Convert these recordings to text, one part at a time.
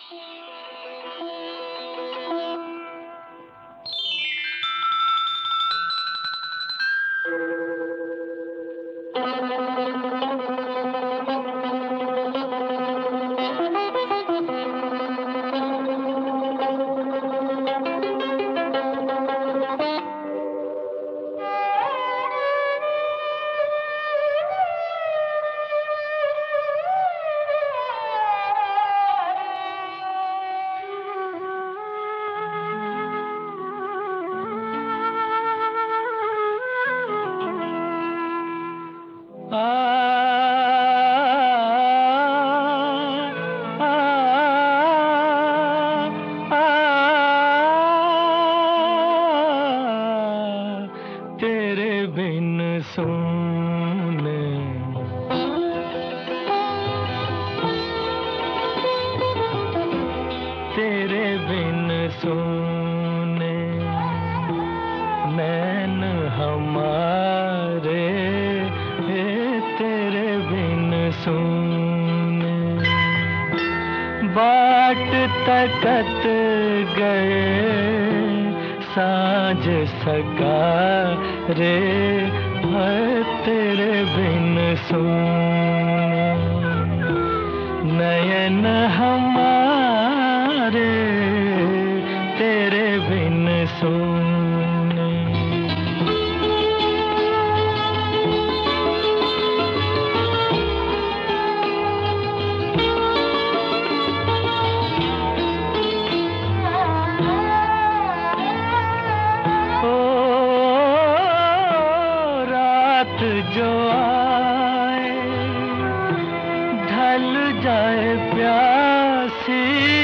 तेरे बिन सोने तेरे बिन सोने नैन हमारे तेरे बिन सोने बाट तकत गए साँझ सगारे तेरे बिन सोने नयन हमारे तेरे बिन सोने जो आए ढल जाए प्यासी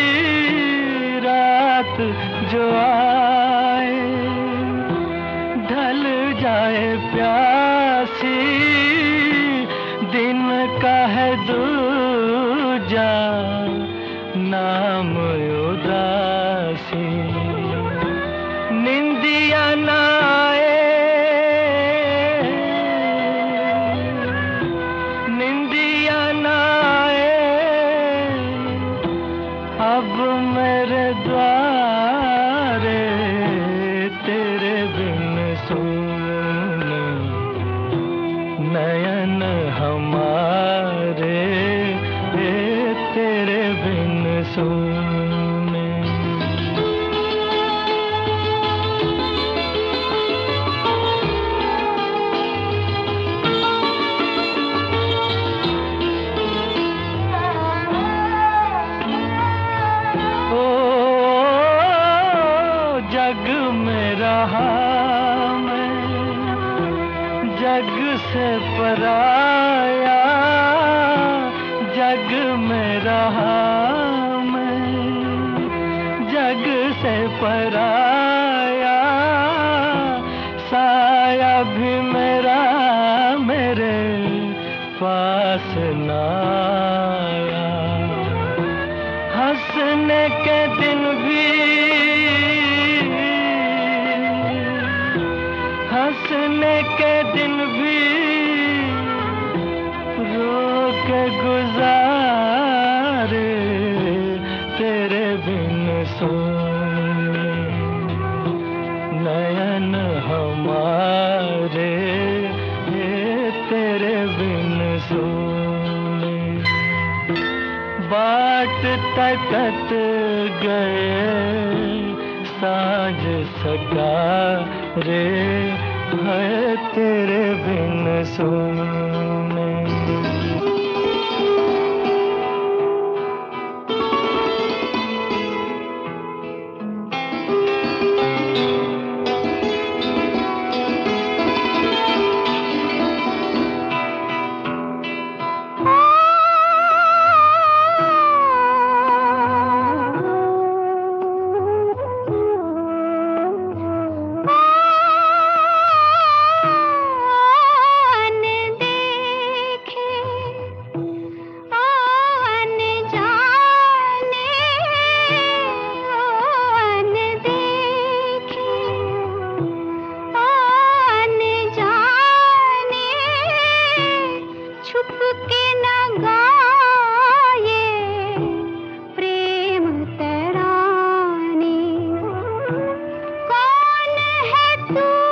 रात जो आए ढल जाए प्यासी दिन का है दूजा नाम उदासी निंदिया ना आए अब मेरे द्वारे तेरे बिन सोने नयन हमारे तेरे बिन सोने जग में रहा मैं जग से पराया जग में रहा मैं जग से पराया साया भी मेरा मेरे पास ना आया हंसने के दिन भी हंसने के दिन भी रो के गुजारे तेरे बिन सोने नयन हमारे तेरे बिन सोने बाट तकत गए साँझ सगारे है तेरे बिन सोने दे तू